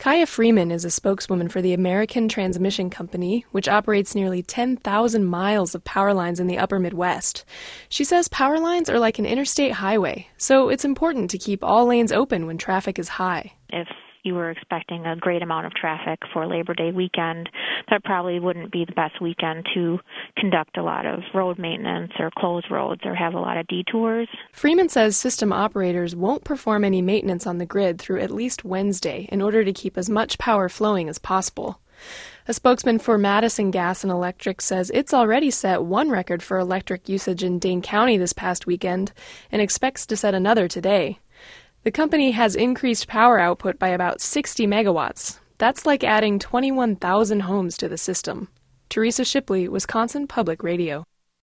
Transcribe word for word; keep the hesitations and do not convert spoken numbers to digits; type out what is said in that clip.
Kaya Freeman is a spokeswoman for the American Transmission Company, which operates nearly ten thousand miles of power lines in the upper Midwest. She says power lines are like an interstate highway, so it's important to keep all lanes open when traffic is high. If you were expecting a great amount of traffic for Labor Day weekend, that probably wouldn't be the best weekend to conduct a lot of road maintenance or close roads or have a lot of detours. Freeman says system operators won't perform any maintenance on the grid through at least Wednesday in order to keep as much power flowing as possible. A spokesman for Madison Gas and Electric says it's already set one record for electric usage in Dane County this past weekend and expects to set another today. The company has increased power output by about sixty megawatts. That's like adding twenty-one thousand homes to the system. Teresa Shipley, Wisconsin Public Radio.